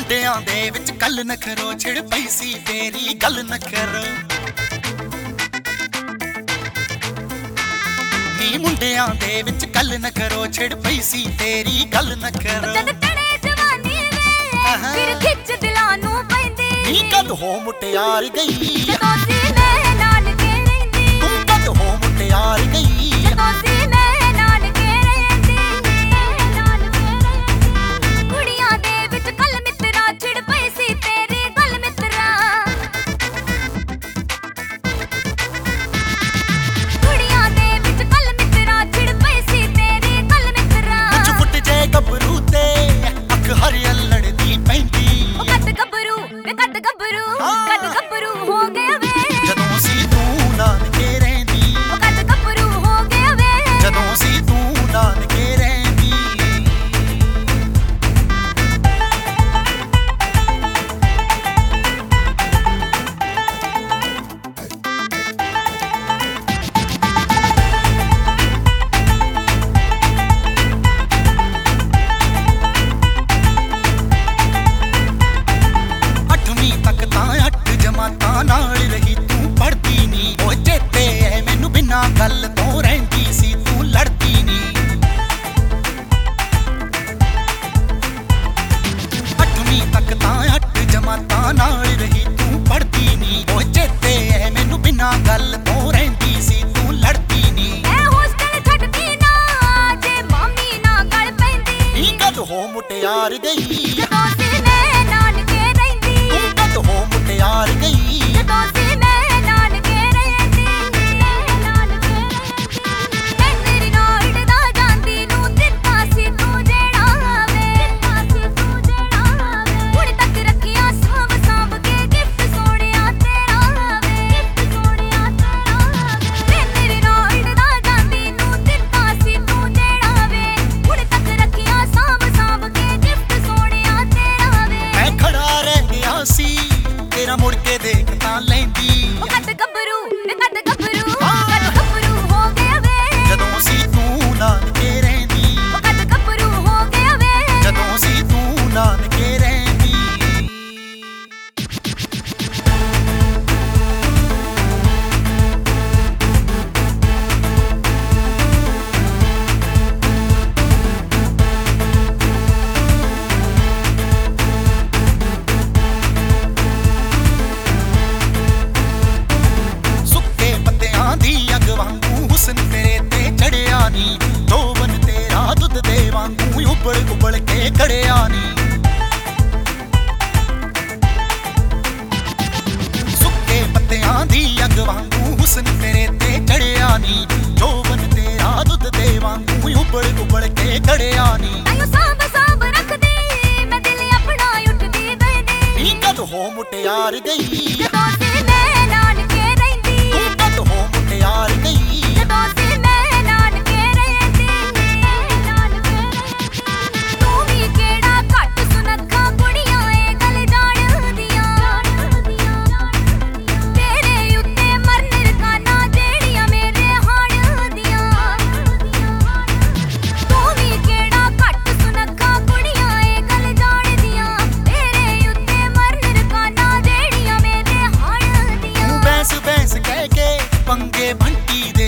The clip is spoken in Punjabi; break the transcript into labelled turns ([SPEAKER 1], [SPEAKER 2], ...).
[SPEAKER 1] ਮੁੰਡਿਆਂ ਦੇ ਵਿੱਚ ਕੱਲ ਨਖਰੋ ਛਿੜ ਪਈ ਸੀ ਤੇਰੀ ਗੱਲ ਨਾ ਕਰੋ ਨੀ ਮੁੰਡਿਆਂ ਦੇ ਵਿੱਚ ਕੱਲ ਨਖਰੋ ਛਿੜ ਪਈ ਸੀ ਤੇਰੀ ਗੱਲ ਨਾ ਕਰੋ
[SPEAKER 2] ਜਦ ਤਣੇ ਜਵਾਨੀ ਵੇ ਫਿਰ ਖਿੱਚ ਦਿਲਾਂ ਨੂੰ ਪੈਂਦੀ
[SPEAKER 1] ਨੀ ਕਦ ਹੋ ਮੁਟਿਆਰ ਗਈ
[SPEAKER 2] ਜਦੋਂ ਸੀ ਮੈਂ ਨਾਨਕੇ ਰਹਿੰਦੀ
[SPEAKER 1] ਤੂੰ ਕਦ ਹੋ ਮੁਟਿਆਰ ਗਈ
[SPEAKER 2] ਜਦੋਂ ਸੀ ਮੈਂ ਨਾਨਕੇ ਰਹਿੰਦੀ ਕੁੜੀਆਂ ਦੇ ਵਿੱਚ ਕੱਲ ਮਿੱਤਰਾ ਛਿੜ ਪਈ ਸੀ ਤੇਰੀ ਗੱਲ ਮਿੱਤਰਾ ਕੁੜੀਆਂ ਦੇ ਵਿੱਚ ਕੱਲ ਮਿੱਤਰਾ ਛਿੜ ਪਈ ਸੀ ਤੇਰੀ ਗੱਲ ਮਿੱਤਰਾ
[SPEAKER 1] ਵਿੱਚ ਫੁੱਟ ਜੇ ਗੱਭਰੂ ਤੇ ਅੱਖ ਹਰਿਅਲ ਲੜਦੀ ਪੈਂਦੀ
[SPEAKER 2] ਕੱਦ ਗੱਭਰੂ ਹੋ ਗਿਆ ਵੇ
[SPEAKER 1] ਜਦੋਂ ਸੀ ਤੂੰ ਨਾਨਕੇ ਰਹਿੰਦੀ
[SPEAKER 2] ਕੱਦ ਗੱਭਰੂ ਹੋ ਗਿਆ ਵੇ
[SPEAKER 1] ਜਦੋਂ ਸੀ ਤੂੰ ਨਾਨਕੇ ਰਹਿੰਦੀ ਜਮਾਤਾਂ ਨਾਲ ਰਹੀ ਤੂੰ ਪੜਦੀ ਨੀ ਉਹ ਚੇਤੇ ਐ ਮੈਨੂੰ ਬਿਨਾਂ ਗੱਲ ਤੋਂ ਰਹਿੰਦੀ ਸੀ ਤੂੰ ਲੜਦੀ ਨੀ 8ਵੀਂ ਤੱਕ ਤਾਂ 8 ਜਮਾਤਾਂ ਨਾਲ ਰਹੀ ਤੂੰ ਪੜਦੀ ਨੀ ਉਹ ਚੇਤੇ ਐ ਮੈਨੂੰ ਬਿਨਾਂ ਗੱਲ ਤੋਂ ਰਹਿੰਦੀ ਸੀ ਤੂੰ ਲੜਦੀ ਨੀ
[SPEAKER 2] ਐ ਹੋਸਟਲ ਛੱਡਦੀ ਨਾ ਜੇ ਮਾਮੀ ਨਾ ਗੱਲ ਪੈਂਦੀ
[SPEAKER 1] ਨੀ ਕਦ ਹੋ ਮੁਟਿਆਰ ਗਈ
[SPEAKER 2] ਜਦੋਂ ਸੀ ਮੈਂ ਨਾਨਕੇ ਰਹਿੰਦੀ
[SPEAKER 1] ਤੂੰ ਕਦ ਹੋ ਮੁਟਿਆਰ ਗਈ
[SPEAKER 2] ਜਦੋਂ ਸੀ ਮੈਂ ਨਾਨਕੇ ਰਹਿੰਦੀ ਮੈਂ ਤੇਰੀ ਨਾਲ ਦਾ ਜਾਂਦੀ ਨੂੰ ਦਿੱਤਾ ਸੀ ਤੂੰ ਜਿਹੜਾ ਵੇ ਹੁਣ ਤੱਕ ਰੱਖਿਆ ਸਾਂਭ ਕੇ ਗਿਫਟ ਸੋਹਣਿਆ ਤੇਰਾ ਵੇ ਮੈਂ ਤੇਰੀ ਨਾਲ ਦਾ ਜਾਂਦੀ ਨੂੰ ਦਿੱਤਾ ਸੀ ਤੂੰ ਜਿਹੜਾ ਵੇ ਹੁਣ ਤੱਕ ਰੱਖਿਆ ਸਾਂਭ ਕੇ ਗਿਫਟ ਸੋਹਣਿਆ ਤੇਰਾ ਵੇ
[SPEAKER 1] ਮੈਂ ਖੜਾ ਰਹਿ ਗਿਆ ਸੀ ਤੇਰਾ ਮੁੜ ਕੇ ਦੇਖ ਤਾਂ ਲੈਂਦੀ
[SPEAKER 2] ਕੱਦ ਗੱਭਰੂ ਹੋ ਗਿਆ ਵੇ
[SPEAKER 1] ਜਦੋਂ ਸੀ ਤੂੰ ਨਾਨਕੇ ਰਹਿੰਦੀ
[SPEAKER 2] ਕੱਦ ਗੱਭਰੂ ਹੋ ਗਿਆ ਵੇ
[SPEAKER 1] ਜਦੋਂ ਸੀ ਤੂੰ ਨਾਨਕੇ ਰਹਿੰਦੀ ਸੁੱਕੇ ਪੱਤਿਆਂ ਦੀ ਅੱਗ ਵਾਂਗੂ ਹੁਸਨ ਤੇਰੇ ਤੇ ਚੜਿਆ ਨੀ ਜੋਬਨ ਤੇਰਾ ਦੁੱਧ ਦੇ ਵਾਂਗੂ ਉਬਲ ਕੇ ਕੜਿਆ ਨੀ ਸੁੱਕੇ ਪੱਤਿਆਂ ਦੀ ਅੱਗ ਵਾਂਗੂ ਹੁਸਨ ਤੇਰੇ ਤੇ ਚੜਿਆ ਨੀ ਜੋਬਨ ਤੇਰਾ ਦੁੱਧ ਦੇ ਵਾਂਗੂ ਉਬਲ ਕੇ ਕੜਿਆ ਨੀ
[SPEAKER 2] ਆਇਓ ਸਾਂਭ ਰੱਖਦੀ ਮੈਂ ਦਿਲ ਆਪਣਾ ਉੱਠਦੀ ਬੈਠੀ
[SPEAKER 1] ਨੀ ਕਦ ਹੋ ਮੁਟਿਆਰ ਗਈ
[SPEAKER 2] ਜਦੋਂ ਸੀ ਮੈਂ ਨਾਨਕੇ ਰਹਿੰਦੀ
[SPEAKER 1] ਤੂੰ ਕਦ ਹੋ ਮੁਟਿਆਰ ਗਈ
[SPEAKER 2] ਜਦੋਂ ਸੀ ਮੈਂ ਨਾਨਕੇ ਰਹਿੰਦੀ ਤੂੰ ਵੀ ਕਿਹੜਾ ਘੱਟ ਸੁਨੱਖਾ ਕੁੜੀਆਂ ਏ ਗੱਲ ਜਾਣਦੀਆਂ ਤੇਰੇ ਉੱਤੇ ਮਰਨ ਰਕਾਨਾ ਜਿਹੜੀਆਂ ਮੇਰੇ ਹਾਣ ਦੀਆਂ ਤੂੰ ਵੀ ਕਿਹੜਾ ਘੱਟ ਸੁਨੱਖਾ ਕੁੜੀਆਂ ਏ ਗੱਲ ਜਾਣਦੀਆਂ ਤੇਰੇ ਉੱਤੇ ਮਰਨ ਰਕਾਨਾ ਜਿਹੜੀਆਂ ਮੇਰੇ ਹਾਣ ਦੀਆਂ
[SPEAKER 1] ਬੈਂਸ ਕਹਿ ਕੇ ਪੰਗੇ ਬੰਟੀ ਦੇ